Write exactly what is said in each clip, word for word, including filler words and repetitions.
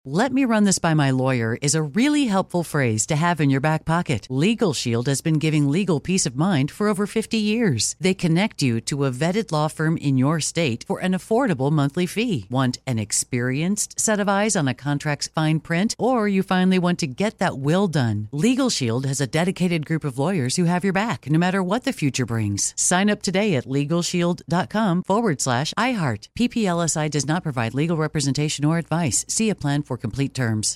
"Let me run this by my lawyer" is a really helpful phrase to have in your back pocket. Legal Shield has been giving legal peace of mind for over fifty years. They connect you to a vetted law firm in your state for an affordable monthly fee. Want an experienced set of eyes on a contract's fine print? Or you finally want to get that will done? Legal Shield has a dedicated group of lawyers who have your back, no matter what the future brings. Sign up today at LegalShield.com forward slash iHeart. P P L S I does not provide legal representation or advice. See a plan for complete terms.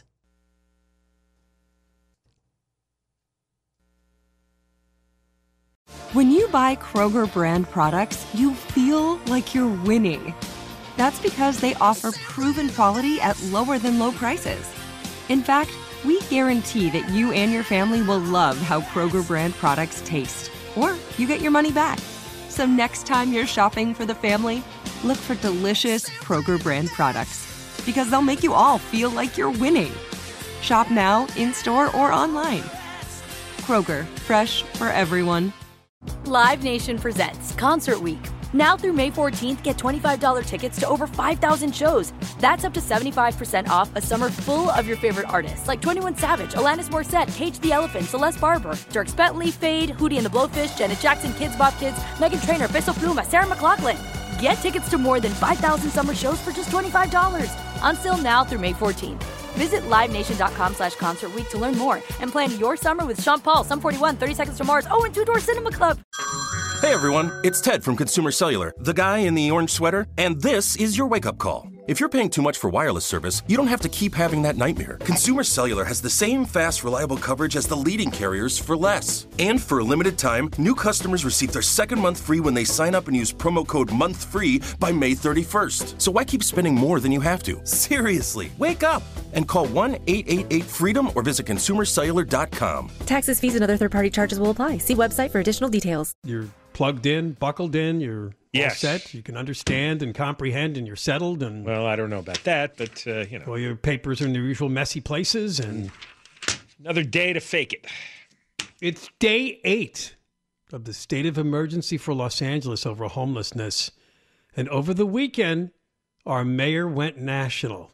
When you buy Kroger brand products, you feel like you're winning. That's because they offer proven quality at lower than low prices. In fact, we guarantee that you and your family will love how Kroger brand products taste, or you get your money back. So next time you're shopping for the family, look for delicious Kroger brand products, because they'll make you all feel like you're winning. Shop now, in-store, or online. Kroger, fresh for everyone. Live Nation presents Concert Week. Now through May fourteenth, get twenty-five dollars tickets to over five thousand shows. That's up to seventy-five percent off a summer full of your favorite artists like twenty-one Savage, Alanis Morissette, Cage the Elephant, Celeste Barber, Dierks Bentley, Fade, Hootie and the Blowfish, Janet Jackson, Kids Bop Kids, Meghan Trainor, Peso Pluma, Sarah McLachlan. Get tickets to more than five thousand summer shows for just twenty-five dollars. Until now through May fourteenth. Visit LiveNation.com slash Concert Week to learn more and plan your summer with Sean Paul, Sum forty-one, thirty Seconds to Mars, oh, and Two Door Cinema Club. Hey everyone, it's Ted from Consumer Cellular, the guy in the orange sweater, and this is your wake-up call. If you're paying too much for wireless service, you don't have to keep having that nightmare. Consumer Cellular has the same fast, reliable coverage as the leading carriers for less. And for a limited time, new customers receive their second month free when they sign up and use promo code MONTHFREE by May thirty-first. So why keep spending more than you have to? Seriously, wake up and call one eight eight eight FREEDOM or visit consumer cellular dot com. Taxes, fees, and other third-party charges will apply. See website for additional details. You're plugged in, buckled in, you're yes. all set. You can understand and comprehend, and you're settled. And well, I don't know about that, but uh, you know, well, your papers are in their usual messy places, and another day to fake it. It's day eight of the state of emergency for Los Angeles over homelessness, and over the weekend, our mayor went national.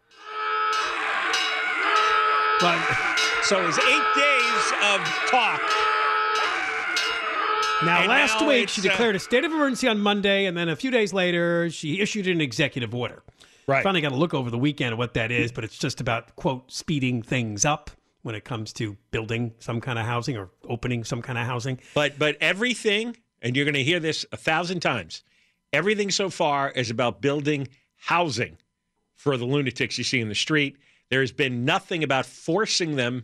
But so it was eight days of talk. Now, and last now week, she declared uh, a state of emergency on Monday, and then a few days later, she issued an executive order. Right. Finally got to look over the weekend at what that is, but it's just about, quote, speeding things up when it comes to building some kind of housing or opening some kind of housing. But but everything, and you're going to hear this a thousand times, everything so far is about building housing for the lunatics you see in the street. There's been nothing about forcing them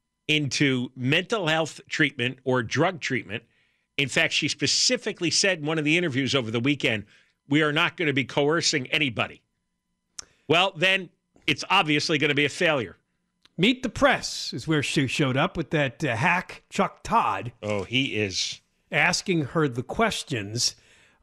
into mental health treatment or drug treatment. In fact, she specifically said in one of the interviews over the weekend, we are not going to be coercing anybody. Well, then it's obviously going to be a failure. Meet the Press is where she showed up with that uh, hack, Chuck Todd. Oh, he is. Asking her the questions.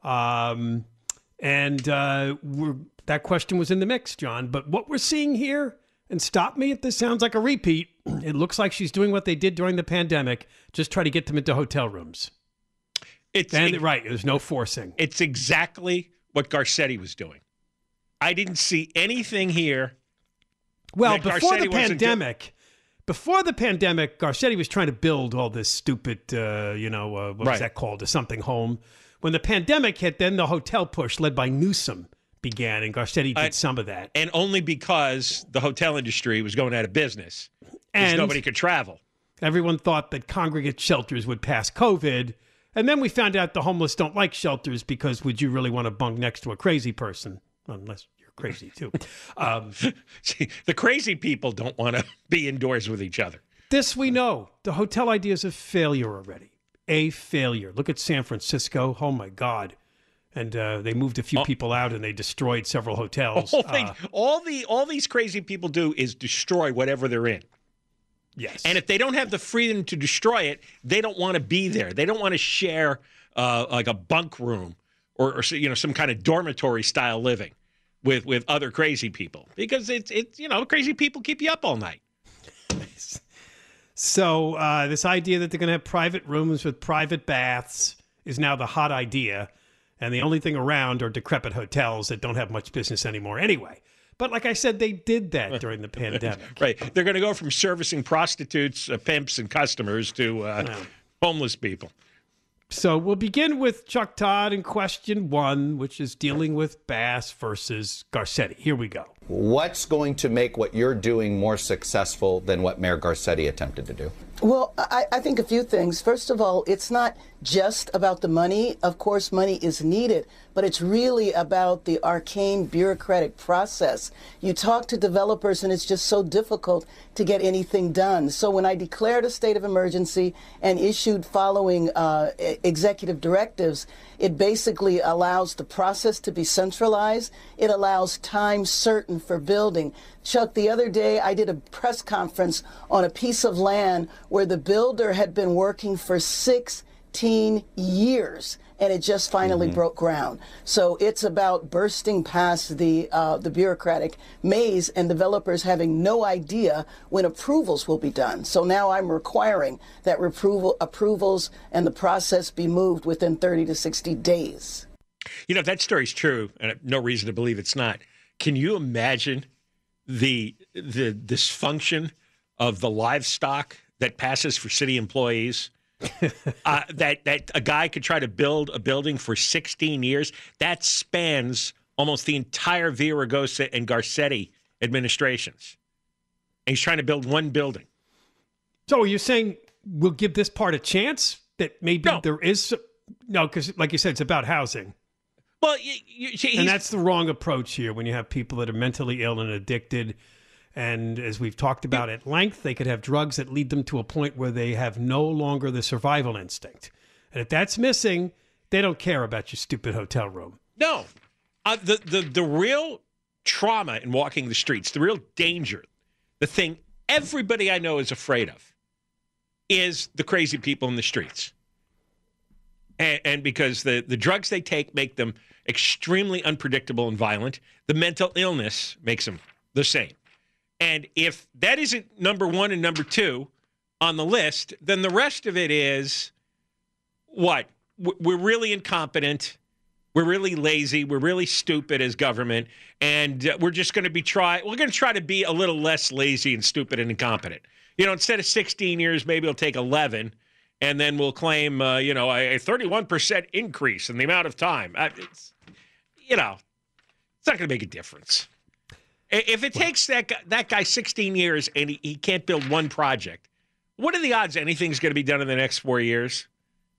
Um, and uh, we're, that question was in the mix, John. But what we're seeing here, and stop me if this sounds like a repeat, it looks like she's doing what they did during the pandemic, just try to get them into hotel rooms. It's and it, right, there's no forcing. It's exactly what Garcetti was doing. I didn't see anything here. Well, before the pandemic, do- before the pandemic, Garcetti was trying to build all this stupid, uh, you know, uh, what right. was that called, a something home. When the pandemic hit, then the hotel push led by Newsom began, and Garcetti did uh, some of that. And only because the hotel industry was going out of business, because and nobody could travel. Everyone thought that congregate shelters would pass COVID. And then we found out the homeless don't like shelters because would you really want to bunk next to a crazy person? Unless you're crazy, too. Um, See, the crazy people don't want to be indoors with each other. This we know. The hotel idea is a failure already. A failure. Look at San Francisco. Oh, my God. And uh, they moved a few oh. people out and they destroyed several hotels. All, they, uh, all, the, all these crazy people do is destroy whatever they're in. Yes. And if they don't have the freedom to destroy it, they don't want to be there. They don't want to share uh, like a bunk room or, or you know some kind of dormitory style living with, with other crazy people because it's it's you know crazy people keep you up all night. So uh, this idea that they're going to have private rooms with private baths is now the hot idea, and the only thing around are decrepit hotels that don't have much business anymore anyway. But like I said, they did that during the pandemic. Right. They're going to go from servicing prostitutes, uh, pimps, and customers to uh, Yeah. homeless people. So we'll begin with Chuck Todd in question one, which is dealing with Bass versus Garcetti. Here we go. What's going to make what you're doing more successful than what Mayor Garcetti attempted to do? Well, I, I think a few things. First of all, it's not just about the money. Of course, money is needed, but it's really about the arcane bureaucratic process. You talk to developers and it's just so difficult to get anything done. So when I declared a state of emergency and issued following uh, executive directives, it basically allows the process to be centralized. It allows time certain for building. Chuck, the other day I did a press conference on a piece of land where the builder had been working for sixteen years, and it just finally mm-hmm. broke ground. So it's about bursting past the uh, the bureaucratic maze and developers having no idea when approvals will be done. So now I'm requiring that approval, approvals and the process be moved within thirty to sixty days. You know, if that story's true, and I have no reason to believe it's not, can you imagine the the dysfunction of the livestock that passes for city employees? uh, that that a guy could try to build a building for sixteen years. That spans almost the entire Villaraigosa and Garcetti administrations. And he's trying to build one building. So you're saying we'll give this part a chance? That maybe no. there is some, no, because like you said, it's about housing. Well, you, you, see, and that's the wrong approach here when you have people that are mentally ill and addicted. And as we've talked about at length, they could have drugs that lead them to a point where they have no longer the survival instinct. And if that's missing, they don't care about your stupid hotel room. No. Uh, the, the, the real trauma in walking the streets, the real danger, the thing everybody I know is afraid of is the crazy people in the streets. And, and because the, the drugs they take make them extremely unpredictable and violent, the mental illness makes them the same. And if that isn't number one and number two on the list, then the rest of it is what? We're really incompetent. We're really lazy. We're really stupid as government. And we're just going to be try. We're going to try to be a little less lazy and stupid and incompetent. You know, instead of sixteen years, maybe it'll take eleven. And then we'll claim, uh, you know, a thirty-one percent increase in the amount of time. It's, you know, it's not going to make a difference. If it takes that guy, that guy sixteen years and he, he can't build one project, what are the odds anything's going to be done in the next four years?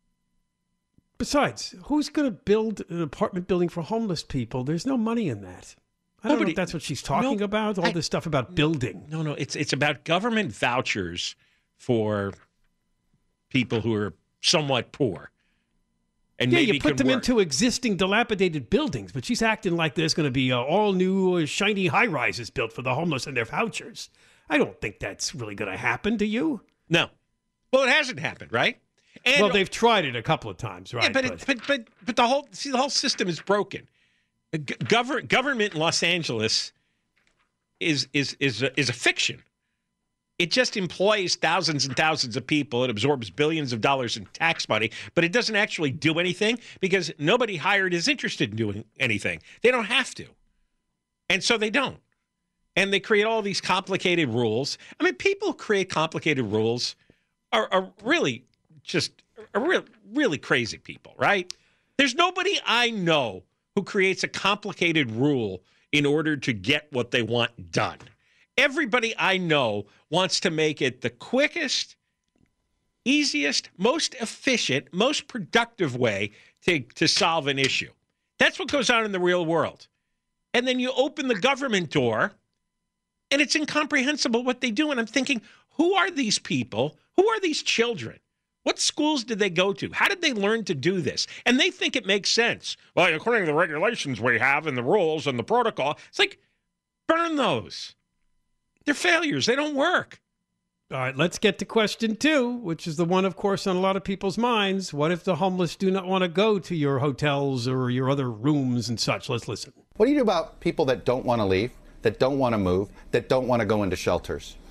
Besides, who's going to build an apartment building for homeless people? There's no money in that. I don't Nobody, know if that's what she's talking no, about, all I, this stuff about building. No, no, it's it's about government vouchers for people who are somewhat poor. And yeah, maybe you put them work. into existing dilapidated buildings, but she's acting like there's going to be uh, all new uh, shiny high-rises built for the homeless and their vouchers. I don't think that's really going to happen, do you? No. Well, it hasn't happened, right? And, well, they've tried it a couple of times, right? Yeah, but, but, it, but but but the whole see the whole system is broken. Govern, government in Los Angeles is is is a, is a fiction. It just employs thousands and thousands of people. It absorbs billions of dollars in tax money, but it doesn't actually do anything because nobody hired is interested in doing anything. They don't have to. And so they don't. And they create all these complicated rules. I mean, people who create complicated rules are, are really just are real, really crazy people, right? There's nobody I know who creates a complicated rule in order to get what they want done. Everybody I know wants to make it the quickest, easiest, most efficient, most productive way to, to solve an issue. That's what goes on in the real world. And then you open the government door, and it's incomprehensible what they do. And I'm thinking, who are these people? Who are these children? What schools did they go to? How did they learn to do this? And they think it makes sense. Well, according to the regulations we have and the rules and the protocol, it's like, burn those. They're failures. They don't work. All right, let's get to question two, which is the one, of course, on a lot of people's minds. What if the homeless do not want to go to your hotels or your other rooms and such? Let's listen. What do you do about people that don't want to leave, that don't want to move, that don't want to go into shelters?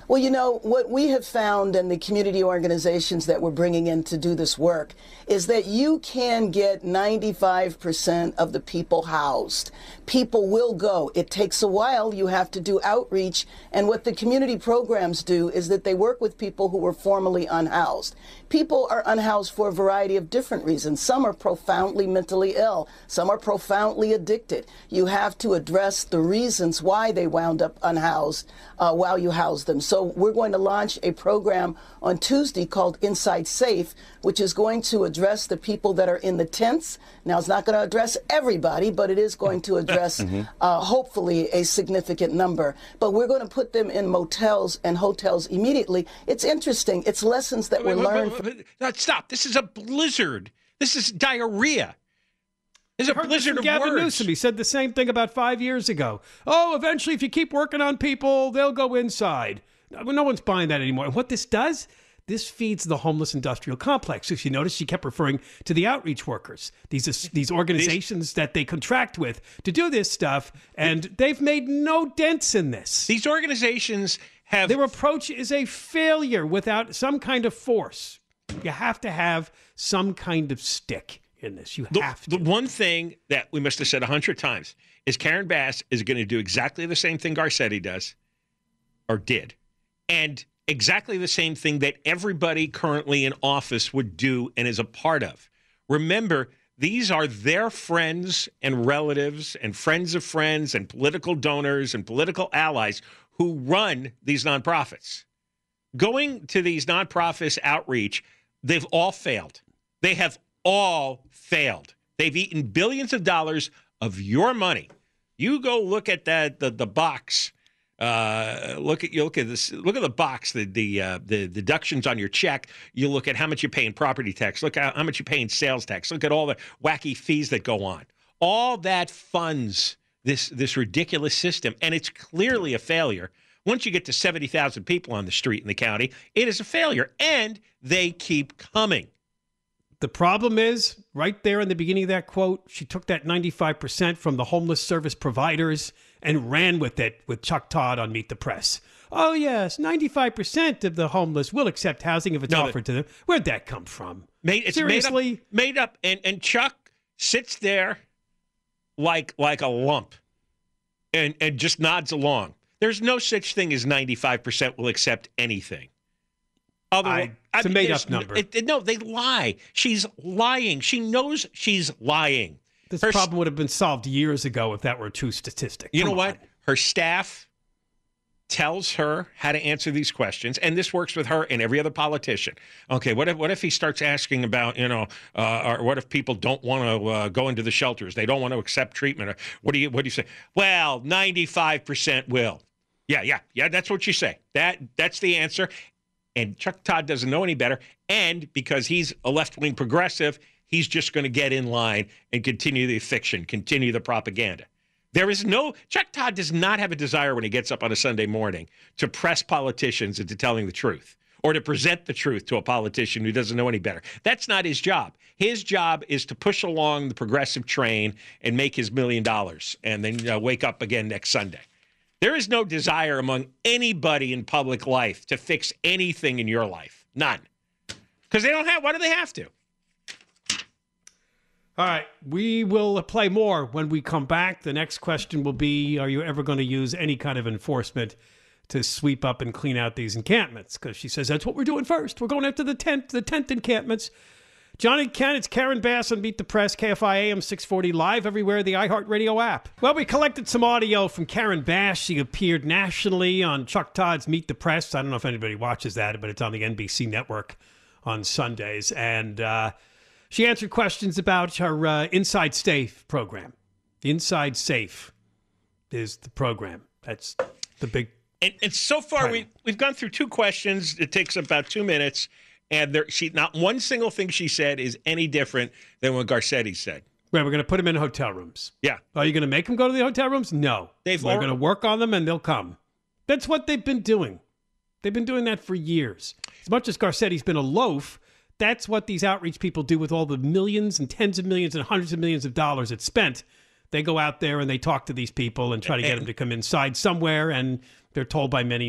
Well, you know, what we have found in the community organizations that we're bringing in to do this work is that you can get ninety-five percent of the people housed. People will go. It takes a while. You have to do outreach. And what the community programs do is that they work with people who were formerly unhoused. People are unhoused for a variety of different reasons. Some are profoundly mentally ill. Some are profoundly addicted. You have to address the reasons why they wound up unhoused uh, while you house them. So we're going to launch a program on Tuesday called Inside Safe, which is going to address the people that are in the tents. Now, it's not going to address everybody, but it is going to address, mm-hmm. uh, hopefully, a significant number. But we're going to put them in motels and hotels immediately. It's interesting. It's lessons that were learned. But, but, stop. This is a blizzard. This is diarrhea. There's a blizzard of Gavin words. Newsom, he said the same thing about five years ago. Oh, eventually, if you keep working on people, they'll go inside. No, no one's buying that anymore. And what this does, this feeds the homeless industrial complex. If you notice, she kept referring to the outreach workers, these these organizations these, that they contract with to do this stuff, and they've made no dents in this. These organizations have... Their approach is a failure without some kind of force. You have to have some kind of stick in this. You the, have to. The one thing that we must have said a hundred times is Karen Bass is going to do exactly the same thing Garcetti does, or did, and exactly the same thing that everybody currently in office would do and is a part of. Remember, these are their friends and relatives and friends of friends and political donors and political allies who run these nonprofits. Going to these nonprofits outreach, they've all failed. They have all failed. They've eaten billions of dollars of your money. You go look at that the, the box. Uh, look at you look at this. Look at the box. The the uh, the deductions on your check. You look at how much you pay in property tax. Look at how much you pay in sales tax. Look at all the wacky fees that go on. All that funds this this ridiculous system, and it's clearly a failure. Once you get to seventy thousand people on the street in the county, it is a failure, and they keep coming. The problem is, right there in the beginning of that quote, she took that ninety-five percent from the homeless service providers and ran with it with Chuck Todd on Meet the Press. Oh, yes, ninety-five percent of the homeless will accept housing if it's no, offered to them. Where'd that come from? Made, it's Seriously? Made up. Made up. And, and Chuck sits there like like a lump and, and just nods along. There's no such thing as ninety-five percent will accept anything. Otherwise, I, it's a made-up number. It, it, no, they lie. She's lying. She knows she's lying. This her, problem would have been solved years ago if that were a true statistic. You Come know on. what? Her staff tells her how to answer these questions, and this works with her and every other politician. Okay, what if what if he starts asking about, you know, uh, or what if people don't want to uh, go into the shelters? They don't want to accept treatment. Or what do you what do you say? Well, ninety-five percent will. Yeah, yeah, yeah. That's what you say. That that's the answer. And Chuck Todd doesn't know any better. And because he's a left-wing progressive, he's just going to get in line and continue the fiction, continue the propaganda. There is no – Chuck Todd does not have a desire when he gets up on a Sunday morning to press politicians into telling the truth or to present the truth to a politician who doesn't know any better. That's not his job. His job is to push along the progressive train and make his million dollars and then uh, wake up again next Sunday. There is no desire among anybody in public life to fix anything in your life. None. Because they don't have – why do they have to? All right. We will play more when we come back. The next question will be, are you ever going to use any kind of enforcement to sweep up and clean out these encampments? Because she says that's what we're doing first. We're going after the tent, the tent encampments. Johnny Ken, it's Karen Bass on Meet the Press, K F I A M six forty, live everywhere, the iHeartRadio app. Well, we collected some audio from Karen Bass. She appeared nationally on Chuck Todd's Meet the Press. I don't know if anybody watches that, but it's on the N B C network on Sundays. And uh, she answered questions about her uh, Inside Safe program. Inside Safe is the program. That's the big And, and so far, we, we've gone through two questions. It takes about two minutes. And there, she not one single thing she said is any different than what Garcetti said. Right, we're going to put them in hotel rooms. Yeah. Are you going to make them go to the hotel rooms? No. They've we're going to work on them and they'll come. That's what they've been doing. They've been doing that for years. As much as Garcetti's been a loaf, that's what these outreach people do with all the millions and tens of millions and hundreds of millions of dollars it's spent. They go out there and they talk to these people and try to get and, them to come inside somewhere, and they're told by many no.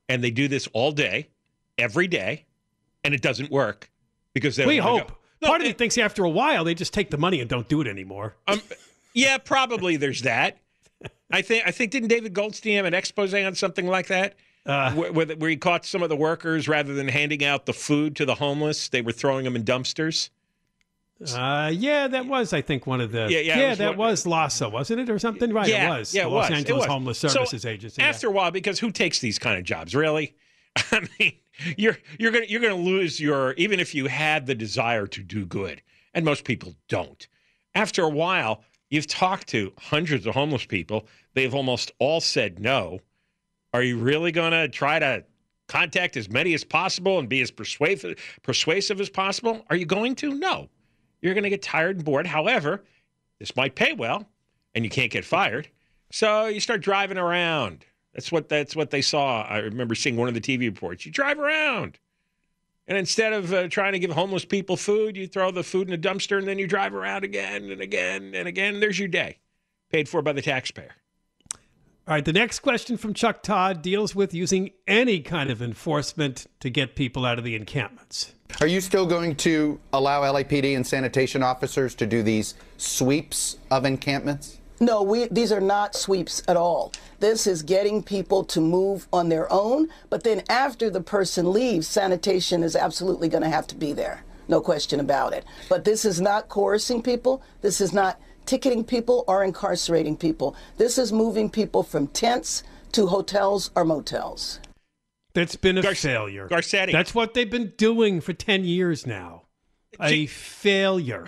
and they do this all day, every day, and it doesn't work because they We don't wanna hope. go. No, Part of me it- thinks after a while they just take the money and don't do it anymore. Um, yeah, probably there's that. I think I think didn't David Goldstein have an expose on something like that, Uh, where, where, where he caught some of the workers rather than handing out the food to the homeless, they were throwing them in dumpsters. Uh, yeah, that was, I think, one of the. Yeah, yeah, it was that one- was LAHSA, wasn't it, or something? Right, yeah, it was. Yeah, the it Los was. It Angeles was. Homeless So Services Agency. yeah. After a while, because who takes these kind of jobs, really? I mean, you're you're gonna you're gonna lose your even if you had the desire to do good, and most people don't. After a while, you've talked to hundreds of homeless people. They've almost all said no. Are you really going to try to contact as many as possible and be as persuasive persuasive as possible? Are you going to? No. You're going to get tired and bored. However, this might pay well, and you can't get fired. So you start driving around. That's what that's what they saw. I remember seeing one of the T V reports. You drive around. And instead of uh, trying to give homeless people food, you throw the food in a dumpster, and then you drive around again and again and again. There's your day, paid for by the taxpayer. All right, the next question from Chuck Todd deals with using any kind of enforcement to get people out of the encampments. Are you still going to allow L A P D and sanitation officers to do these sweeps of encampments? No, we, these are not sweeps at all. This is getting people to move on their own, but then after the person leaves, sanitation is absolutely going to have to be there. No question about it. But this is not coercing people. This is not ticketing people or incarcerating people. This is moving people from tents to hotels or motels. That's been a Gar- failure. Garcetti. That's what they've been doing for ten years now. A failure.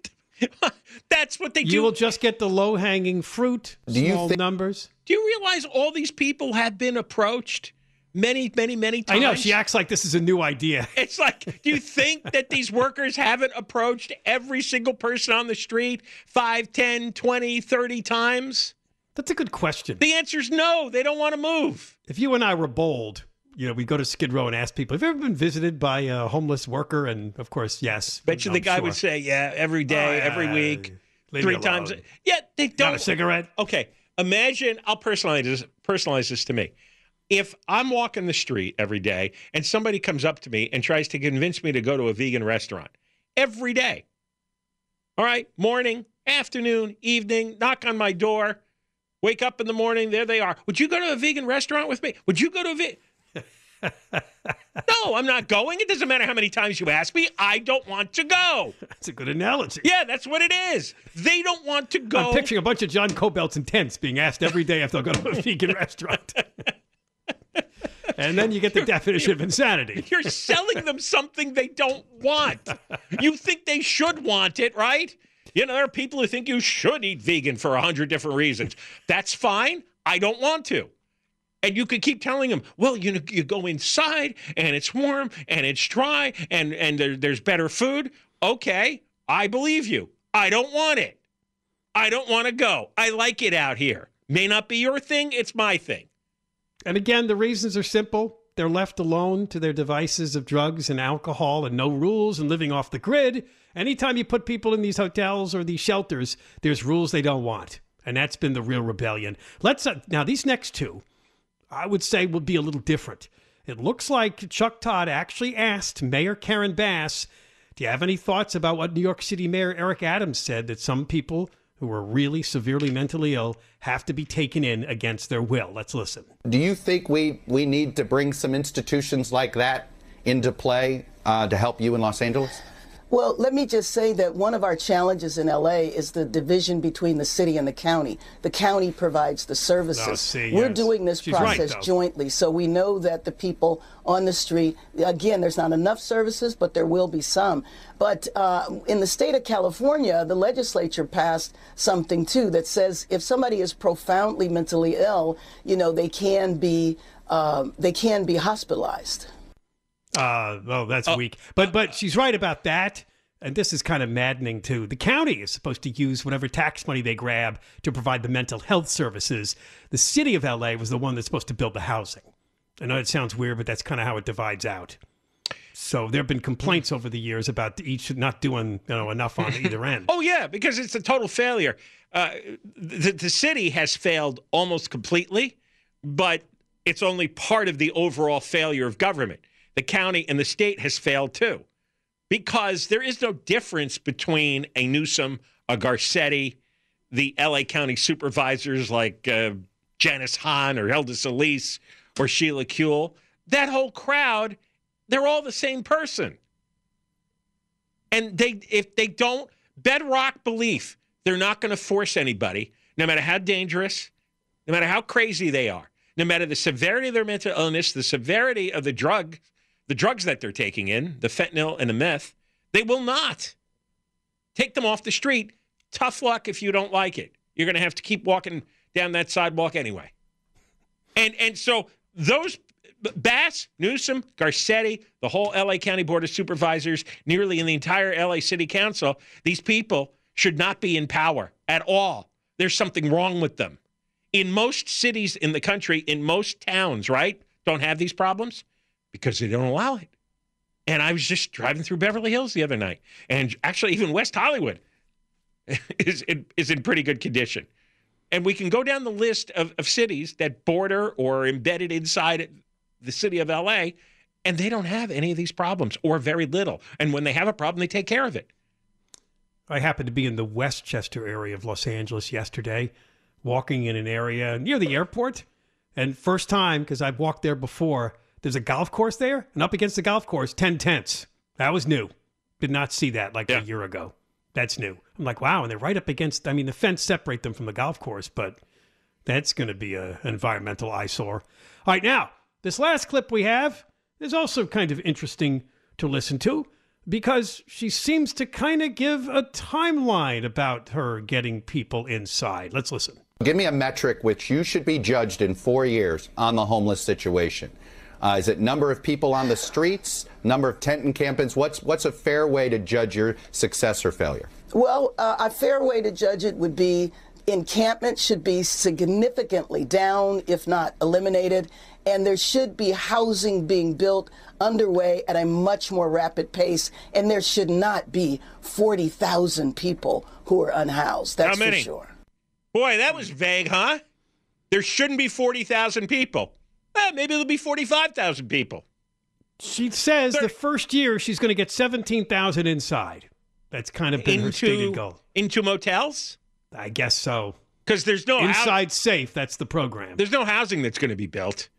That's what they do. You will just get the low-hanging fruit, Do you small thi- numbers. Do you realize all these people have been approached many, many, many times? I know, she acts like this is a new idea. It's like, do you think that these workers haven't approached every single person on the street five, ten, twenty, thirty times? That's a good question. The answer is no. They don't want to move. If you and I were bold, you know, we go to Skid Row and ask people, have you ever been visited by a homeless worker? And, of course, yes. Bet you I'm the guy sure. would say, yeah, every day, Oh, every yeah, week, leave three me times. alone. Yeah, they don't. Got a cigarette? Okay, imagine, I'll personalize this, personalize this to me. If I'm walking the street every day and somebody comes up to me and tries to convince me to go to a vegan restaurant every day, all right, morning, afternoon, evening, knock on my door, wake up in the morning, there they are. Would you go to a vegan restaurant with me? Would you go to a vegan? No, I'm not going. It doesn't matter how many times you ask me. I don't want to go. That's a good analogy. Yeah, that's what it is. They don't want to go. I'm picturing a bunch of John Cobelts in tents being asked every day if they'll go to a vegan restaurant. And then you get the definition of insanity. You're selling them something they don't want. You think they should want it, right? You know, there are people who think you should eat vegan for a hundred different reasons. That's fine. I don't want to. And you could keep telling them, well, you know, you go inside and it's warm and it's dry and, and there, there's better food. Okay, I believe you. I don't want it. I don't want to go. I like it out here. May not be your thing. It's my thing. And again, the reasons are simple. They're left alone to their devices of drugs and alcohol and no rules and living off the grid. Anytime you put people in these hotels or these shelters, there's rules they don't want. And that's been the real rebellion. Let's uh, now, these next two, I would say, will be a little different. It looks like Chuck Todd actually asked Mayor Karen Bass, do you have any thoughts about what New York City Mayor Eric Adams said, that some people who are really severely mentally ill have to be taken in against their will? Let's listen. Do you think we, we need to bring some institutions like that into play uh, to help you in Los Angeles? Well, let me just say that one of our challenges in L A is the division between the city and the county. The county provides the services. Oh, see, We're yes. doing this She's right, process though. jointly, so we know that the people on the street, again, there's not enough services, but there will be some. But uh, in the state of California, the legislature passed something, too, that says if somebody is profoundly mentally ill, you know, they can be, uh, they can be hospitalized. Uh, oh, that's weak. But but she's right about that. And this is kind of maddening, too. The county is supposed to use whatever tax money they grab to provide the mental health services. The city of L A was the one that's supposed to build the housing. I know it sounds weird, but that's kind of how it divides out. So there have been complaints over the years about each not doing you know enough on either end. Oh, yeah, because it's a total failure. Uh, the, the city has failed almost completely, but It's only part of the overall failure of government. The county and the state has failed too, because there is no difference between a Newsom, a Garcetti, the L A County supervisors like uh, Janice Hahn or Hilda Solis or Sheila Kuehl. That whole crowd, they're all the same person. And they, if they don't, bedrock belief, they're not going to force anybody, no matter how dangerous, no matter how crazy they are, no matter the severity of their mental illness, the severity of the drug, the drugs that they're taking in, the fentanyl and the meth, they will not take them off the street. Tough luck if you don't like it. You're going to have to keep walking down that sidewalk anyway. And and so those Bass, Newsom, Garcetti, the whole L A County Board of Supervisors, nearly in the entire L A City Council, these people should not be in power at all. There's something wrong with them. In most cities in the country, in most towns, right, don't have these problems because they don't allow it. And I was just driving through Beverly Hills the other night, and actually even West Hollywood is in, is in pretty good condition. And we can go down the list of, of cities that border or embedded inside the city of L A, and they don't have any of these problems or very little. And when they have a problem, they take care of it. I happened to be in the Westchester area of Los Angeles yesterday, walking in an area near the airport. And first time, because I've walked there before, there's a golf course there, and up against the golf course, ten tents. That was new. Did not see that like yeah. a year ago. That's new. I'm like, wow, and they're right up against, I mean, the fence separate them from the golf course, but that's going to be a, an environmental eyesore. All right, now, this last clip we have is also kind of interesting to listen to because she seems to kind of give a timeline about her getting people inside. Let's listen. Give me a metric which you should be judged in four years on the homeless situation. Uh, is it number of people on the streets, number of tent encampments? What's what's a fair way to judge your success or failure? Well, uh, a fair way to judge it would be encampment should be significantly down, if not eliminated, and there should be housing being built underway at a much more rapid pace, and there should not be forty thousand people who are unhoused. That's How many? for sure. Boy, that was vague, huh? There shouldn't be forty thousand people. Eh, maybe there'll be forty-five thousand people. She says They're, the first year she's going to get seventeen thousand inside. That's kind of been into, her stated goal. Into motels? I guess so. Because there's no Inside house, safe, that's the program. There's no housing that's going to be built.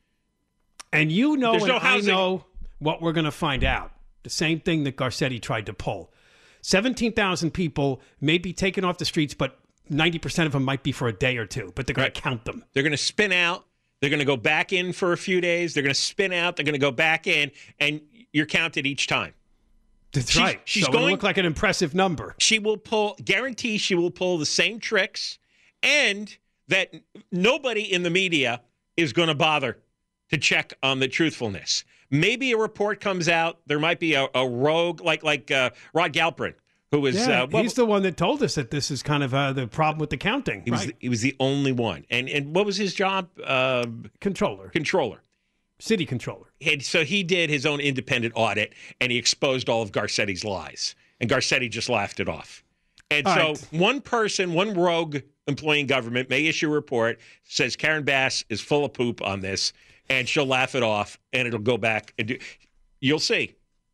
And you know There's and no I housing. know what we're going to find out. The same thing that Garcetti tried to pull. seventeen thousand people may be taken off the streets, but ninety percent of them might be for a day or two, but they're going Right. to count them. They're going to spin out. They're going to go back in for a few days. They're going to spin out. They're going to go back in, and you're counted each time. That's She's- right. she's so it'll going- look like an impressive number. She will pull, guarantee she will pull the same tricks, and that nobody in the media is going to bother to check on the truthfulness. Maybe a report comes out. There might be a, a rogue, like like uh, Rod Galperin, who was Yeah, uh, what- he's the one that told us that this is kind of uh, the problem with the counting. he was right. he was the only one. And and what was his job? Uh, Controller. controller. City controller. And so he did his own independent audit, and he exposed all of Garcetti's lies. And Garcetti just laughed it off. And All so right. one person, one rogue employee in government may issue a report, says Karen Bass is full of poop on this, and she'll laugh it off, and it'll go back. and do. You'll see.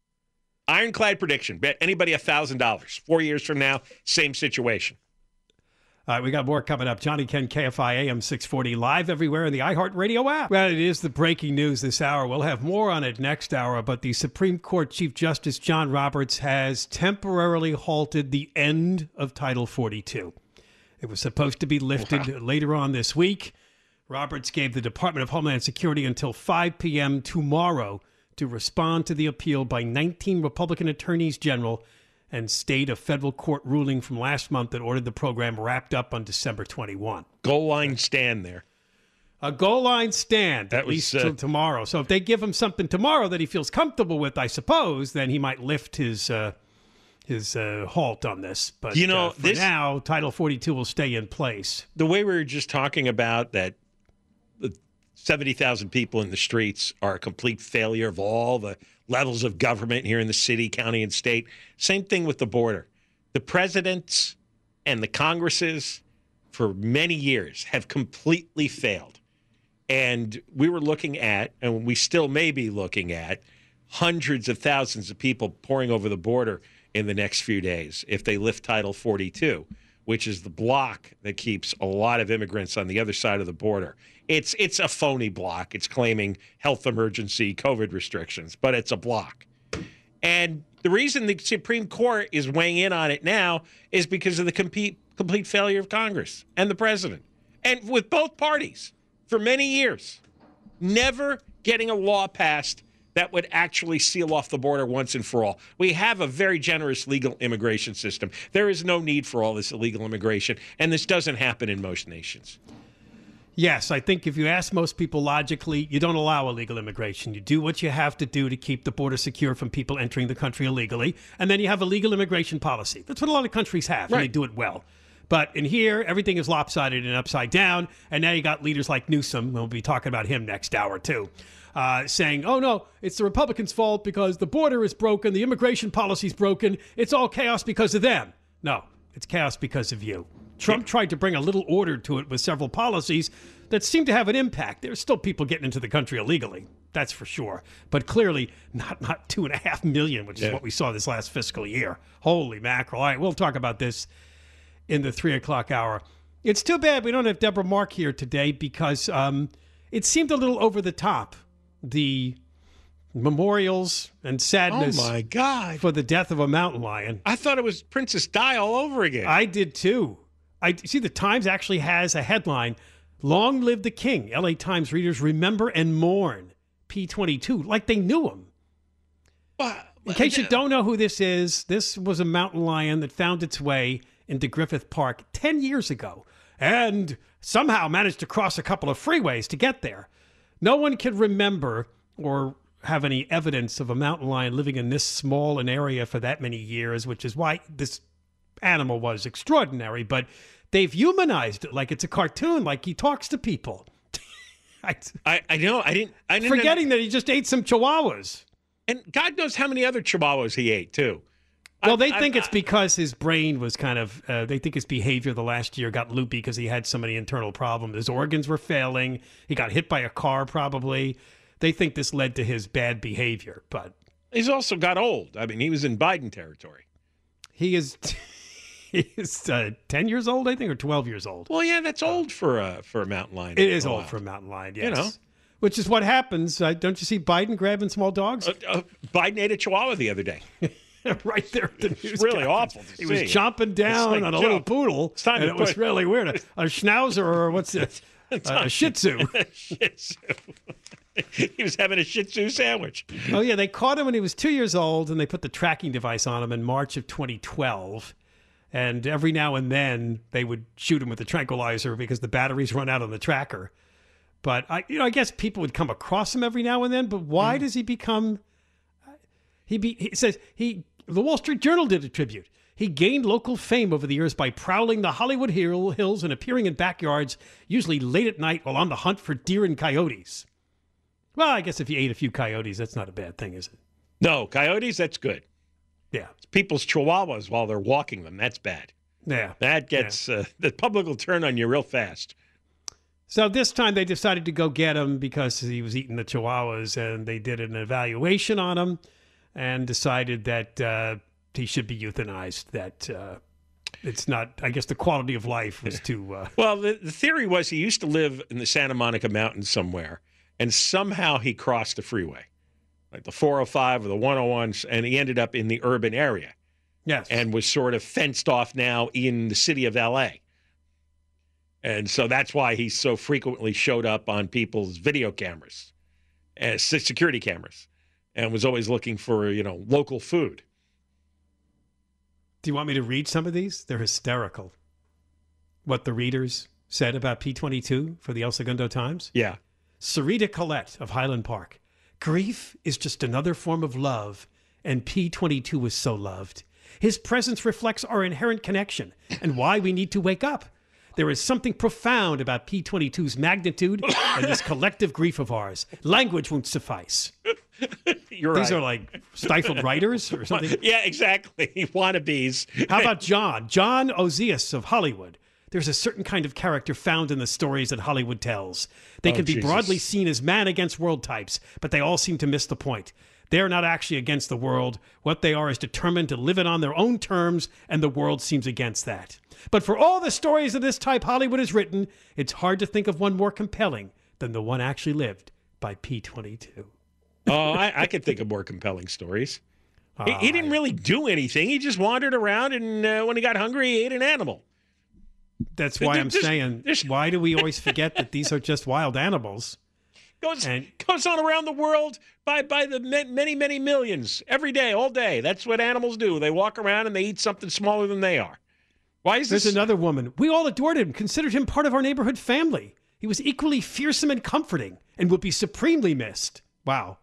Ironclad prediction. Bet anybody one thousand dollars. Four years from now, same situation. All right, we got more coming up. Johnny Ken, K F I A M six forty, live everywhere in the iHeartRadio app. Well, it is the breaking news this hour. We'll have more on it next hour, but the Supreme Court Chief Justice John Roberts has temporarily halted the end of Title forty-two. It was supposed to be lifted wow. later on this week. Roberts gave the Department of Homeland Security until five p.m. tomorrow to respond to the appeal by nineteen Republican attorneys general and stayed a federal court ruling from last month that ordered the program wrapped up on December twenty-first. Goal line stand there. A goal line stand, that at was, least uh, till tomorrow. So if they give him something tomorrow that he feels comfortable with, I suppose, then he might lift his uh, his uh, halt on this. But you know, uh, for this, now, Title forty-two will stay in place. The way we were just talking about that seventy thousand people in the streets are a complete failure of all the levels of government here in the city, county, and state. Same thing with the border. The presidents and the Congresses for many years have completely failed And we were looking at, and we still may be looking at, hundreds of thousands of people pouring over the border in the next few days if they lift Title forty-two, which is the block that keeps a lot of immigrants on the other side of the border. It's it's a phony block. It's claiming health emergency COVID restrictions, but it's a block. And the reason the Supreme Court is weighing in on it now is because of the complete, complete failure of Congress and the president. And with both parties for many years, never getting a law passed that would actually seal off the border once and for all. We have a very generous legal immigration system. There is no need for all this illegal immigration, and this doesn't happen in most nations. Yes, I think if you ask most people logically, you don't allow illegal immigration. You do what you have to do to keep the border secure from people entering the country illegally, and then you have a legal immigration policy. That's what a lot of countries have, right. And they do it well. But in here, everything is lopsided and upside down, and now you got leaders like Newsom, we'll be talking about him next hour too, uh, saying, oh no, it's the Republicans' fault because the border is broken, the immigration policy is broken, it's all chaos because of them. No, it's chaos because of you. Trump tried to bring a little order to it with several policies that seemed to have an impact. There's still people getting into the country illegally, that's for sure. But clearly not not two and a half million, which yeah. is what we saw this last fiscal year. Holy mackerel. All right, we'll talk about this in the three o'clock hour. It's too bad we don't have Deborah Mark here today because um, it seemed a little over the top, the memorials and sadness oh my God. for the death of a mountain lion. I thought it was Princess Di all over again. I did too. I see the Times actually has a headline, Long Live the King. L A Times readers remember and mourn P twenty-two, like they knew him. Well, In case you don't know who this is, this was a mountain lion that found its way into Griffith Park ten years ago and somehow managed to cross a couple of freeways to get there. No one can remember or have any evidence of a mountain lion living in this small an area for that many years, which is why this animal was extraordinary, but they've humanized it like it's a cartoon, like he talks to people. I, I I know I didn't I didn't forgetting that he just ate some chihuahuas, and God knows how many other chihuahuas he ate too. Well, I, they I, think I, it's because his brain was kind of, uh, they think his behavior the last year got loopy because he had so many internal problems. His organs were failing. He got hit by a car probably. They think this led to his bad behavior, but he's also got old. I mean, he was in Biden territory. He is he is uh, ten years old, I think, or twelve years old. Well, yeah, that's old for a, for a mountain lion. It is old for a mountain lion, yes. You know. Which is what happens. Uh, don't you see Biden grabbing small dogs? Uh, uh, Biden ate a chihuahua the other day. Right there at the news. It's really awful to He see. was chomping down like, on a Joe, little poodle, it's time and to it was put- really weird. A, a schnauzer or what's it? Uh, a Shih Tzu. Shih Tzu. He was having a Shih Tzu sandwich. Oh, yeah. They caught him when he was two years old, and they put the tracking device on him in March of twenty twelve. And every now and then, they would shoot him with a tranquilizer because the batteries run out on the tracker. But, I, you know, I guess people would come across him every now and then. But why mm. does he become... He, be, he says he... The Wall Street Journal did a tribute. He gained local fame over the years by prowling the Hollywood hill, hills and appearing in backyards, usually late at night while on the hunt for deer and coyotes. Well, I guess if you ate a few coyotes, that's not a bad thing, is it? No, coyotes, that's good. Yeah. It's people's chihuahuas while they're walking them. That's bad. Yeah. That gets, yeah. Uh, the public will turn on you real fast. So this time they decided to go get him because he was eating the chihuahuas, and they did an evaluation on him and decided that uh, he should be euthanized, that uh, it's not, I guess the quality of life was too... Uh, well, the, the theory was he used to live in the Santa Monica Mountains somewhere, and somehow he crossed the freeway, like the four oh five or the one oh one, and he ended up in the urban area. Yes. And was sort of fenced off now in the city of L A. And so that's why he so frequently showed up on people's video cameras, as security cameras, and was always looking for, you know, local food. Do you want me to read some of these? They're hysterical. What the readers said about P twenty-two for the El Segundo Times? Yeah. Sarita Collette of Highland Park. Grief is just another form of love, and P twenty-two was so loved. His presence reflects our inherent connection and why we need to wake up. There is something profound about P twenty-two's magnitude and this collective grief of ours. Language won't suffice. You're These right. are like stifled writers or something. Yeah, exactly. Wannabes. How about John? John Ozias of Hollywood. there's a certain kind of character found in the stories that Hollywood tells. They Oh, can be Jesus. broadly seen as man against world types, but they all seem to miss the point. They're not actually against the world. What they are is determined to live it on their own terms, and the world seems against that. But for all the stories of this type Hollywood has written, it's hard to think of one more compelling than the one actually lived by P twenty-two. Oh, I, I could think of more compelling stories. He, Ah, he didn't really do anything. He just wandered around, and uh, when he got hungry, he ate an animal. That's why There- I'm there's- saying, there's- why do we always forget that these are just wild animals? Goes And- goes on around the world by by the ma- many many millions every day, all day. That's what animals do. They walk around and they eat something smaller than they are. Why is There's this? another woman. We all adored him, considered him part of our neighborhood family. He was equally fearsome and comforting, and would be supremely missed. Wow.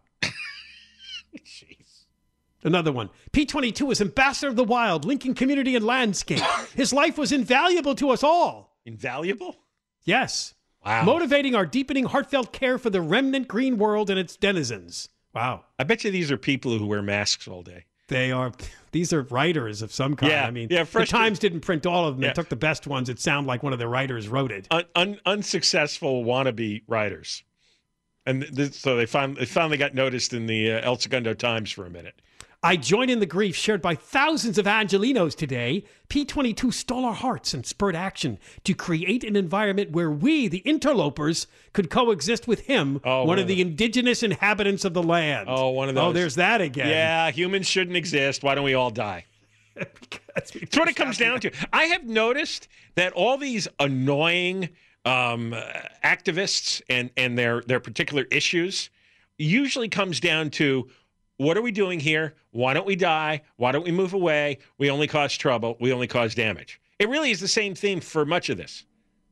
Jeez. Another one. P twenty-two was ambassador of the wild, linking community and landscape. His life was invaluable to us all. Invaluable? Yes. Wow. Motivating our deepening, heartfelt care for the remnant green world and its denizens. Wow. I bet you these are people who wear masks all day. They are, these are writers of some kind. Yeah, I mean, yeah, the fresh- Times didn't print all of them. Yeah. They took the best ones that sound like one of the writers wrote it. Un- un- unsuccessful wannabe writers, and th- so they finally they finally got noticed in the uh, El Segundo Times for a minute. I join in the grief shared by thousands of Angelinos today. P twenty-two stole our hearts and spurred action to create an environment where we, the interlopers, could coexist with him, Oh, one one of of the the- indigenous inhabitants of the land. Oh, one of Oh, those. there's that again. Yeah, humans shouldn't exist. Why don't we all die? That's what it comes down to. I have noticed that all these annoying um, activists and and their their particular issues usually comes down to, what are we doing here? Why don't we die? Why don't we move away? We only cause trouble. We only cause damage. It really is the same theme for much of this.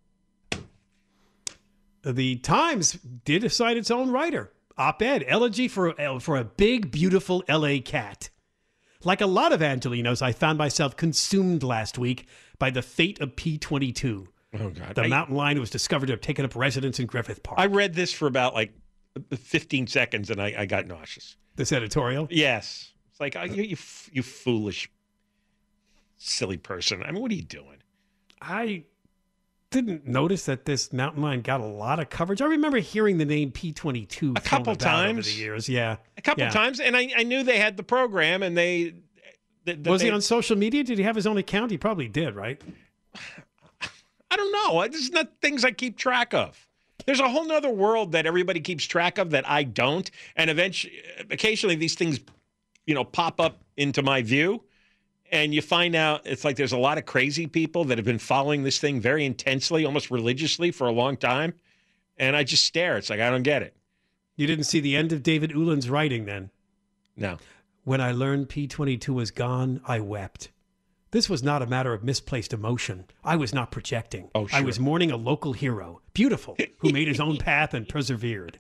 The Times did cite its own writer. Op-ed, elegy for, for a big, beautiful L A cat. Like a lot of Angelinos, I found myself consumed last week by the fate of P twenty-two. Oh, God. The I, mountain lion who was discovered to have taken up residence in Griffith Park. I read this for about like fifteen seconds and I, I got nauseous. This editorial? Yes. It's like, oh, you, you, f- you foolish, silly person. I mean, what are you doing? I didn't notice that this mountain lion got a lot of coverage. I remember hearing the name P twenty-two A couple thrown about over times. the years. Yeah, A couple Yeah. times, and I, I knew they had the program, and they... That, that Was they, he on social media? Did he have his own account? He probably did, right? I don't know. This is not things I keep track of. There's a whole nother world that everybody keeps track of that I don't, and eventually, occasionally these things, you know, pop up into my view, and you find out it's like there's a lot of crazy people that have been following this thing very intensely, almost religiously for a long time, and I just stare. It's like, I don't get it. You didn't see the end of David Ulan's writing then. No. When I learned P twenty-two was gone, I wept. This was not a matter of misplaced emotion. I was not projecting. Oh, I sure. was mourning a local hero, beautiful, who made his own path and persevered.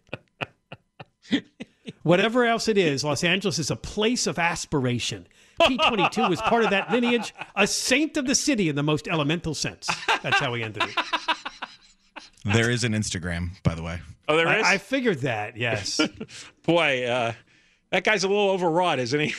Whatever else it is, Los Angeles is a place of aspiration. P twenty-two was part of that lineage, a saint of the city in the most elemental sense. That's how he ended it. There is an Instagram, by the way. Oh, there is? I, I figured that, yes. Boy, uh, that guy's a little overwrought, isn't he?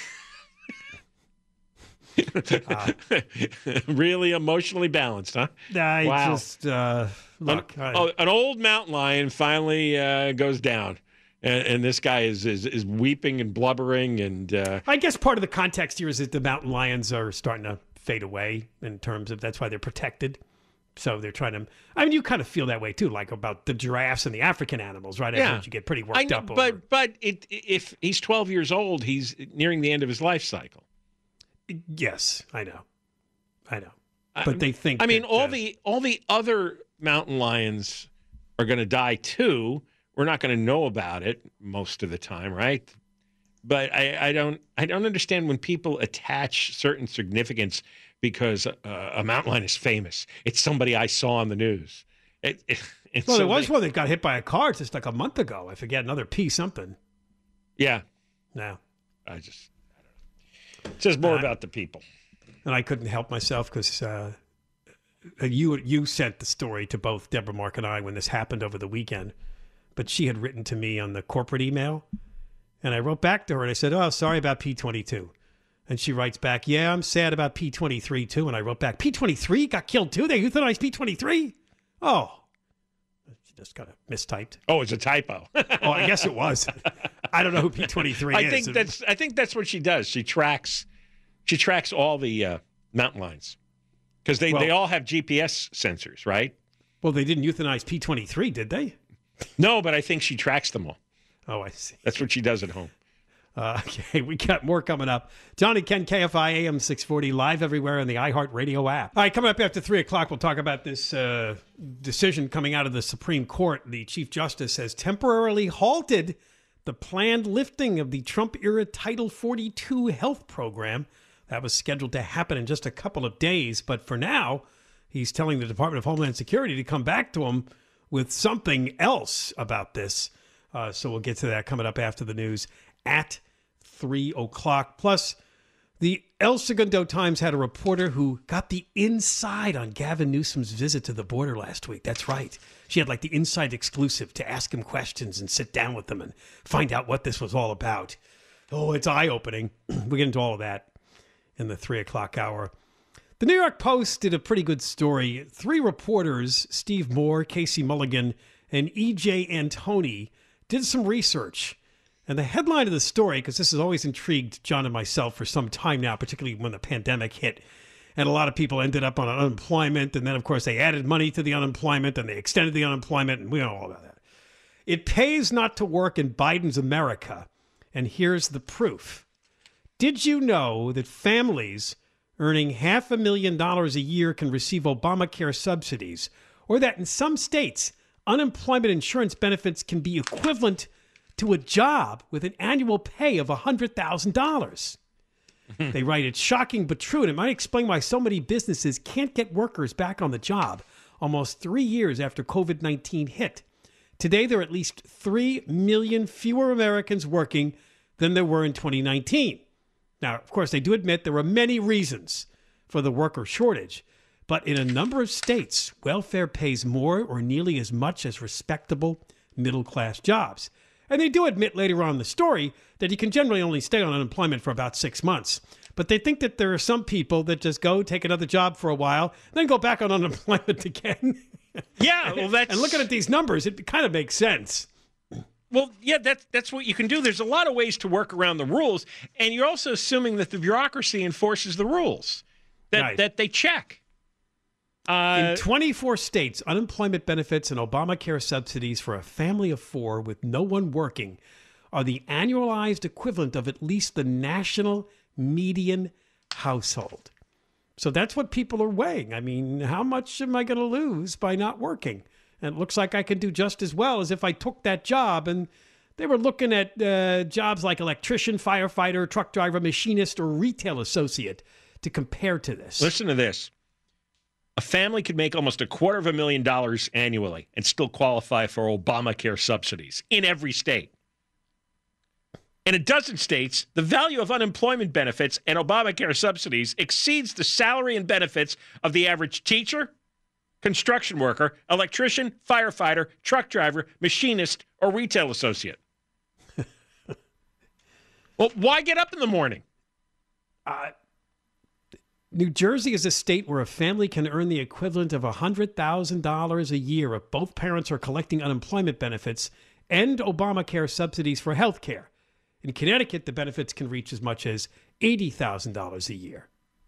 Uh, really emotionally balanced, huh? I Wow. just, uh, look. An, I- oh, an old mountain lion finally uh, goes down, and, and this guy is, is is weeping and blubbering, and uh, I guess part of the context here is that the mountain lions are starting to fade away in terms of that's why they're protected. So they're trying to. I mean, you kind of feel that way too, like about the giraffes and the African animals, right? Yeah. You get pretty worked I know, up over. but but it, if he's twelve years old, he's nearing the end of his life cycle. Yes, I know, I know. I- But they think. I mean, that, all uh, the all the other mountain lions are going to die too. We're not going to know about it most of the time, right? But I, I don't I don't understand when people attach certain significance because uh, a mountain lion is famous. It's somebody I saw on the news. It, it, it's Well, there so was they- one that got hit by a car just like a month ago. I forget another P something. Yeah, Now, I just I don't know. It says more Uh, about the people. and I couldn't help myself because uh, you you sent the story to both Deborah Mark and I when this happened over the weekend, but she had written to me on the corporate email, and I wrote back to her and I said, "Oh, sorry about P twenty-two. And she writes back, yeah, I'm sad about P twenty-three too. And I wrote back, P twenty-three got killed too? They euthanized P twenty-three? Oh. She just got it mistyped. Oh, it's a typo. Oh, I guess it was. I don't know who P twenty-three I is. think that's I think that's what she does. She tracks she tracks all the uh, mountain lions. Because they, Well- they all have G P S sensors, right? Well, they didn't euthanize P twenty-three, did they? No, but I think she tracks them all. Oh, I see. That's what she does at home. Uh, okay, we got more coming up. Johnny Ken, K F I A M six forty, live everywhere in the iHeartRadio app. All right, coming up after three o'clock, we'll talk about this uh, decision coming out of the Supreme Court. The Chief Justice has temporarily halted the planned lifting of the Trump-era Title forty-two health program. That was scheduled to happen in just a couple of days. But for now, he's telling the Department of Homeland Security to come back to him with something else about this. Uh, so we'll get to that coming up after the news at three o'clock. Plus, the El Segundo Times had a reporter who got the inside on Gavin Newsom's visit to the border last week. That's right. She had like the inside exclusive to ask him questions and sit down with them and find out what this was all about. Oh, it's eye-opening. We'll get into all of that in the three o'clock hour. The New York Post did a pretty good story. Three reporters, Steve Moore, Casey Mulligan, and E J Antoni, did some research. And the headline of the story, because this has always intrigued John and myself for some time now, particularly when the pandemic hit, and a lot of people ended up on unemployment, and then, of course, they added money to the unemployment, and they extended the unemployment, and we know all about that. It pays not to work in Biden's America, and here's the proof. Did you know that families earning half a million dollars a year can receive Obamacare subsidies, or that in some states, unemployment insurance benefits can be equivalent to a job with an annual pay of one hundred thousand dollars. They write, it's shocking but true, and it might explain why so many businesses can't get workers back on the job almost three years after covid nineteen hit. Today, there are at least three million fewer Americans working than there were in twenty nineteen. Now, of course, they do admit there are many reasons for the worker shortage, but in a number of states, welfare pays more or nearly as much as respectable middle-class jobs. And they do admit later on in the story that you can generally only stay on unemployment for about six months. But they think that there are some people that just go take another job for a while, then go back on unemployment again. Yeah, well, that's... And looking at these numbers, it kind of makes sense. Well, yeah, that's, that's what you can do. There's a lot of ways to work around the rules, and you're also assuming that the bureaucracy enforces the rules, that, Right. that they check. Uh, In twenty-four states, unemployment benefits and Obamacare subsidies for a family of four with no one working are the annualized equivalent of at least the national median household. So that's what people are weighing. I mean, how much am I going to lose by not working? And it looks like I can do just as well as if I took that job. And they were looking at uh, jobs like electrician, firefighter, truck driver, machinist, or retail associate to compare to this. Listen to this. A family could make almost a quarter of a million dollars annually and still qualify for Obamacare subsidies in every state. In a dozen states, the value of unemployment benefits and Obamacare subsidies exceeds the salary and benefits of the average teacher, construction worker, electrician, firefighter, truck driver, machinist, or retail associate. Well, why get up in the morning? Uh, New Jersey is a state where a family can earn the equivalent of one hundred thousand dollars a year if both parents are collecting unemployment benefits and Obamacare subsidies for health care. In Connecticut, the benefits can reach as much as eighty thousand dollars a year.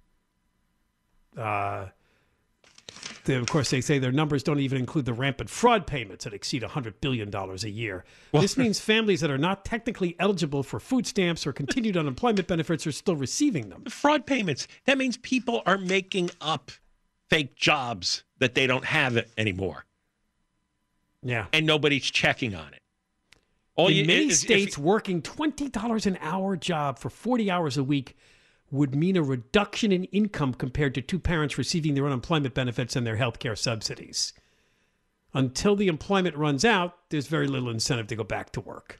Uh, they, of course, they say their numbers don't even include the rampant fraud payments that exceed one hundred billion dollars a year. Well, this means families that are not technically eligible for food stamps or continued unemployment benefits are still receiving them. Fraud payments. That means people are making up fake jobs that they don't have it anymore. Yeah. And nobody's checking on it. All In you, many is, states, if, working twenty dollars an hour job for forty hours a week would mean a reduction in income compared to two parents receiving their unemployment benefits and their health care subsidies. Until the employment runs out, there's very little incentive to go back to work.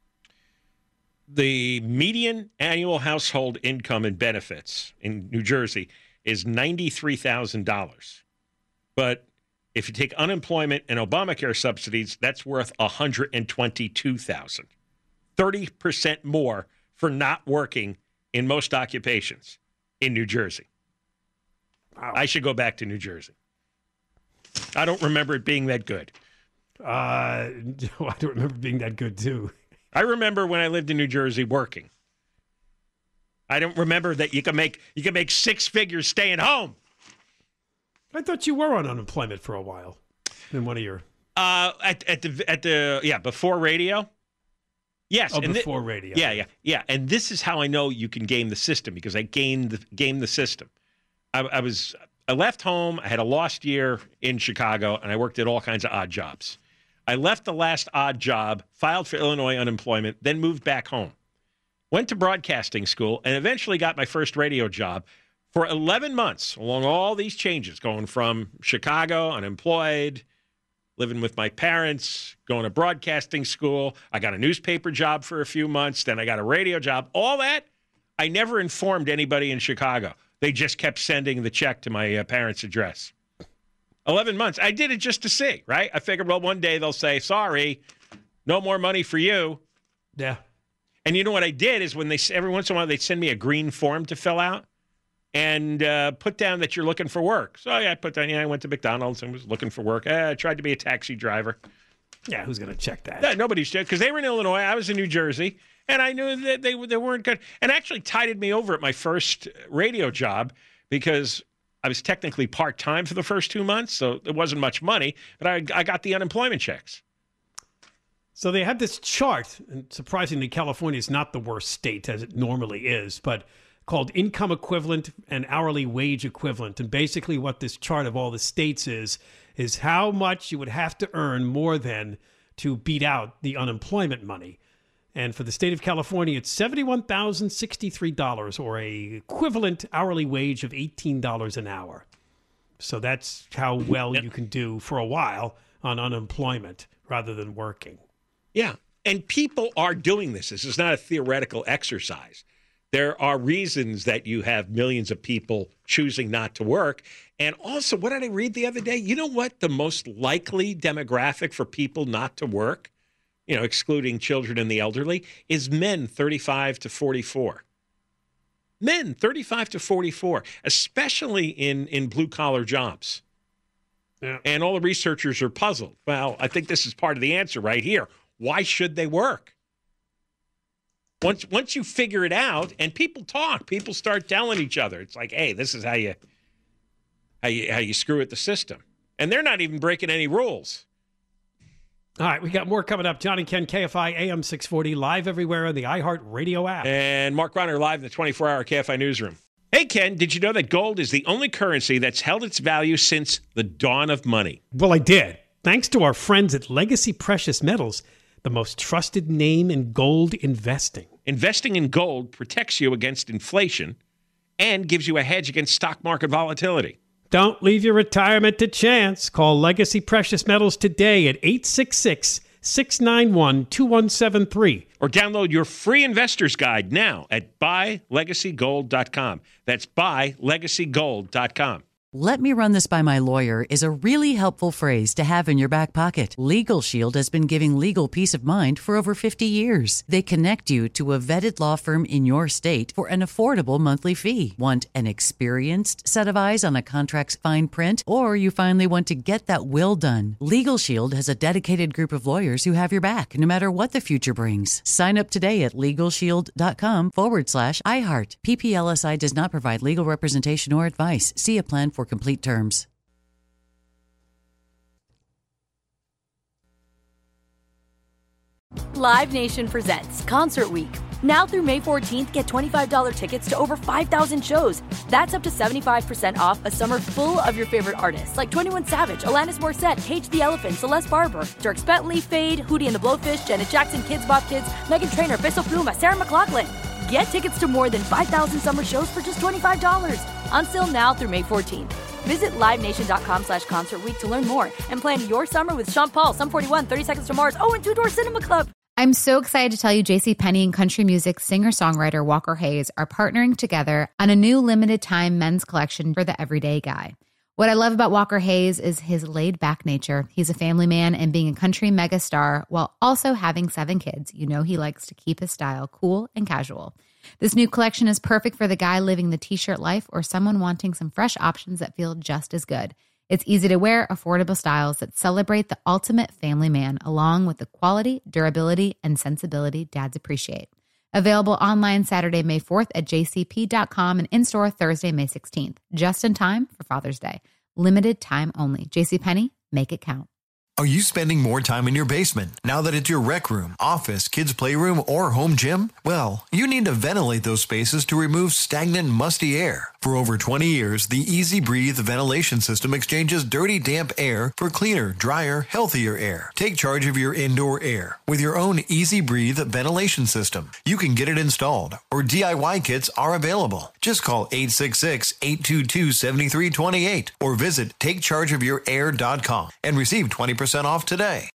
the median annual household income and benefits in New Jersey is ninety-three thousand dollars. But if you take unemployment and Obamacare subsidies, that's worth one hundred twenty-two thousand dollars. thirty percent more for not working in most occupations in New Jersey. Wow. I should go back to New Jersey. I don't remember it being that good. Uh, I don't remember being that good, too. I remember when I lived in New Jersey working. I don't remember that you can make you can make six figures staying home. I thought you were on unemployment for a while in one of your... Uh, at, at the, at the yeah, before radio. Yes. Oh, and before th- radio. Yeah, yeah, yeah. And this is how I know you can game the system, because I gamed the, gamed the system. I, I was I left home. I had a lost year in Chicago, and I worked at all kinds of odd jobs. I left the last odd job, filed for Illinois unemployment, then moved back home. Went to broadcasting school, and eventually got my first radio job for eleven months along all these changes, going from Chicago, unemployed, living with my parents, going to broadcasting school. I got a newspaper job for a few months. Then I got a radio job. All that, I never informed anybody in Chicago. They just kept sending the check to my uh, parents' address. eleven months. I did it just to see, right? I figured, well, one day they'll say, sorry, no more money for you. Yeah. And you know what I did is when they, every once in a while, they'd send me a green form to fill out and uh, put down that you're looking for work. So, yeah, I put down, yeah, I went to McDonald's and was looking for work. Eh, I tried to be a taxi driver. Yeah, who's going to check that? Yeah, nobody's checked, because they were in Illinois. I was in New Jersey, and I knew that they, they weren't good. And actually tided me over at my first radio job, because I was technically part-time for the first two months, so it wasn't much money, but I, I got the unemployment checks. So they had this chart, and surprisingly, California is not the worst state as it normally is, but called income equivalent and hourly wage equivalent. And basically what this chart of all the states is, is how much you would have to earn more than to beat out the unemployment money. And for the state of California, it's seventy-one thousand sixty-three dollars, or a equivalent hourly wage of eighteen dollars an hour. So that's how well you can do for a while on unemployment rather than working. Yeah, and people are doing this. This is not a theoretical exercise. There are reasons that you have millions of people choosing not to work. And also, what did I read the other day? You know what the most likely demographic for people not to work, you know, excluding children and the elderly, is men thirty-five to forty-four. Men thirty-five to forty-four, especially in, in blue-collar jobs. Yeah. And all the researchers are puzzled. Well, I think this is part of the answer right here. Why should they work? Once once you figure it out, and people talk, people start telling each other, it's like, hey, this is how you how you how you screw with the system. And they're not even breaking any rules. All right, we got more coming up. John and Ken, K F I A M six forty, live everywhere on the iHeart Radio app. And Mark Reiner live in the twenty-four hour K F I newsroom. Hey, Ken, did you know that gold is the only currency that's held its value since the dawn of money? Well, I did. Thanks to our friends at Legacy Precious Metals, the most trusted name in gold investing. Investing in gold protects you against inflation and gives you a hedge against stock market volatility. Don't leave your retirement to chance. Call Legacy Precious Metals today at eight six six, six nine one, two one seven three. Or download your free investor's guide now at buy legacy gold dot com. That's buy legacy gold dot com. Let me run this by my lawyer is a really helpful phrase to have in your back pocket. Legal Shield has been giving legal peace of mind for over fifty years. They connect you to a vetted law firm in your state for an affordable monthly fee. Want an experienced set of eyes on a contract's fine print? Or you finally want to get that will done? Legal Shield has a dedicated group of lawyers who have your back, no matter what the future brings. Sign up today at LegalShield.com forward slash iHeart. P P L S I does not provide legal representation or advice. See a plan for complete terms. Live Nation presents Concert Week. Now through May fourteenth, get twenty-five dollars tickets to over five thousand shows. That's up to seventy-five percent off a summer full of your favorite artists like twenty-one Savage, Alanis Morissette, Cage the Elephant, Celeste Barber, Dierks Bentley, Fade, Hootie and the Blowfish, Janet Jackson, Kidz Bop Kids, Meghan Trainor, Bissell Pluma, Sarah McLachlan. Get tickets to more than five thousand summer shows for just twenty-five dollars. On sale now through May fourteenth. Visit livenation.com slash concert week to learn more and plan your summer with Sean Paul, Sum forty-one, thirty Seconds to Mars, oh, and Two Door Cinema Club. I'm so excited to tell you JCPenney and country music singer-songwriter Walker Hayes are partnering together on a new limited-time men's collection for the everyday guy. What I love about Walker Hayes is his laid-back nature. He's a family man, and being a country megastar while also having seven kids, you know he likes to keep his style cool and casual. This new collection is perfect for the guy living the t-shirt life or someone wanting some fresh options that feel just as good. It's easy to wear, affordable styles that celebrate the ultimate family man, along with the quality, durability, and sensibility dads appreciate. Available online Saturday, May fourth at j c p dot com and in-store Thursday, May sixteenth. Just in time for Father's Day. Limited time only. JCPenney, make it count. Are you spending more time in your basement now that it's your rec room, office, kids' playroom, or home gym? Well, you need to ventilate those spaces to remove stagnant, musty air. For over twenty years, the Easy Breathe ventilation system exchanges dirty, damp air for cleaner, drier, healthier air. Take charge of your indoor air with your own Easy Breathe ventilation system. You can get it installed, or D I Y kits are available. Just call eight six six, eight two two, seven three two eight or visit take charge of your air dot com and receive twenty percent off today.